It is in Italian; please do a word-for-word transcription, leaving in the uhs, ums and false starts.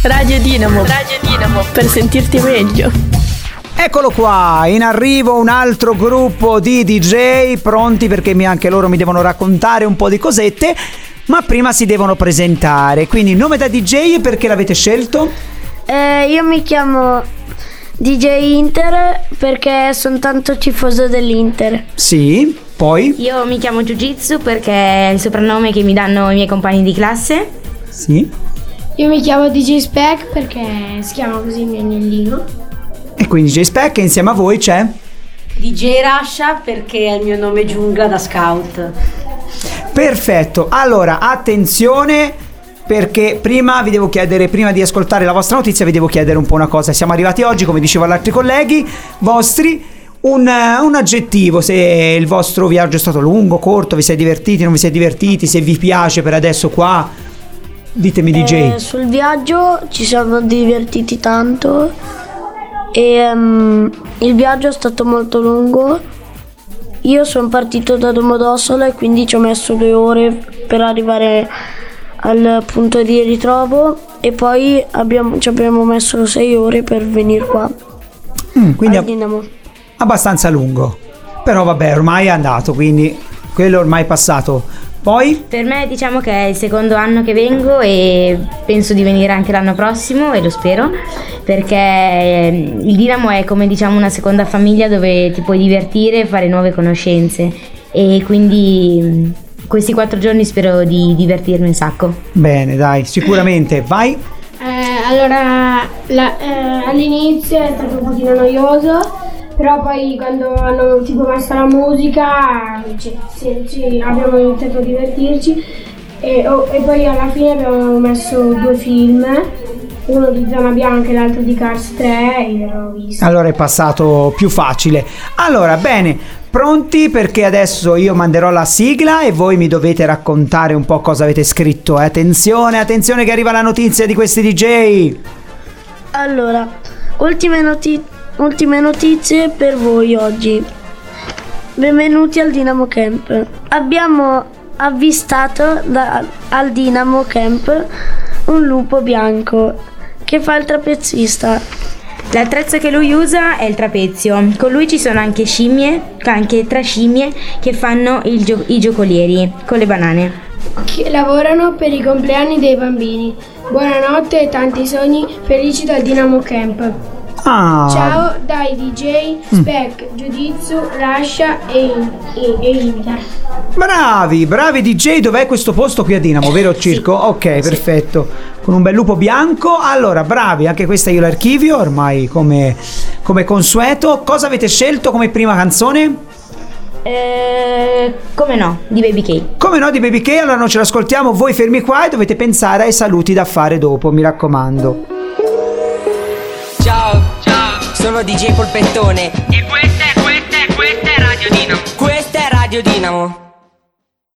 Radio Dinamo. Radio Dinamo. Per sentirti meglio. Eccolo qua, in arrivo un altro gruppo di D J pronti perché mi, anche loro mi devono raccontare un po' di cosette, ma prima si devono presentare. Quindi nome da D J, perché l'avete scelto? Eh, io mi chiamo D J Inter perché sono tanto tifoso dell'Inter. Sì, poi? Io mi chiamo Jiu-Jitsu perché è il soprannome che mi danno i miei compagni di classe. Sì. Io mi chiamo D J Spec perché si chiama così il mio agnellino. E quindi D J Spec, e insieme a voi c'è? D J Rasha perché è il mio nome giungla da scout. Perfetto, allora attenzione, perché prima vi devo chiedere, prima di ascoltare la vostra notizia vi devo chiedere un po' una cosa. Siamo arrivati oggi, come dicevano gli altri colleghi vostri, un, un aggettivo, se il vostro viaggio è stato lungo, corto, vi siete divertiti, non vi siete divertiti, se vi piace per adesso qua, ditemi D J. Eh, sul viaggio ci siamo divertiti tanto e um, il viaggio è stato molto lungo. Io sono partito da Domodossola e quindi ci ho messo due ore per arrivare al punto di ritrovo e poi abbiamo, ci abbiamo messo sei ore per venire qua. Mm, quindi al Dinamo. Abbastanza lungo, però vabbè, ormai è andato, quindi quello ormai è passato. Poi? Per me diciamo che è il secondo anno che vengo e penso di venire anche l'anno prossimo, e lo spero, perché il Dinamo è come diciamo una seconda famiglia dove ti puoi divertire, fare nuove conoscenze, e quindi questi quattro giorni spero di divertirmi un sacco. Bene, dai, sicuramente. Vai? Eh, allora, la, eh, all'inizio è stato un pochino noioso, però poi quando hanno tipo messo la musica ci, ci, ci abbiamo iniziato a divertirci e, oh, e poi alla fine abbiamo messo due film, uno di Zona Bianca e l'altro di Cars tre, e l'ho visto. Allora è passato più facile. Allora, bene, pronti, perché adesso io manderò la sigla e voi mi dovete raccontare un po' cosa avete scritto. Eh? Attenzione, attenzione che arriva la notizia di questi D J. Allora, ultime notizie Ultime notizie per voi oggi. Benvenuti al Dinamo Camp. Abbiamo avvistato da, al Dinamo Camp un lupo bianco che fa il trapezzista. L'attrezzo che lui usa è il trapezio. Con lui ci sono anche scimmie, anche tre scimmie che fanno il gio- i giocolieri con le banane. Che lavorano per i compleanni dei bambini. Buonanotte e tanti sogni felici dal Dinamo Camp. Ah. Ciao dai D J Spec, mm. Jiu-Jitsu, Rasha e, e, e Inter. Bravi, bravi D J. Dov'è questo posto qui a Dinamo, vero Circo? Sì. Ok, sì. Perfetto. Con un bel lupo bianco. Allora, bravi, anche questa io l'archivio ormai come, come consueto. Cosa avete scelto come prima canzone? Eh, come no, di Baby K. Come no, di Baby K. Allora non ce l'ascoltiamo, voi fermi qua e dovete pensare ai saluti da fare dopo, mi raccomando. Ciao, ciao, sono D J Polpettone e questa è, questa è, questa è Radio Dinamo. Questa è Radio Dinamo.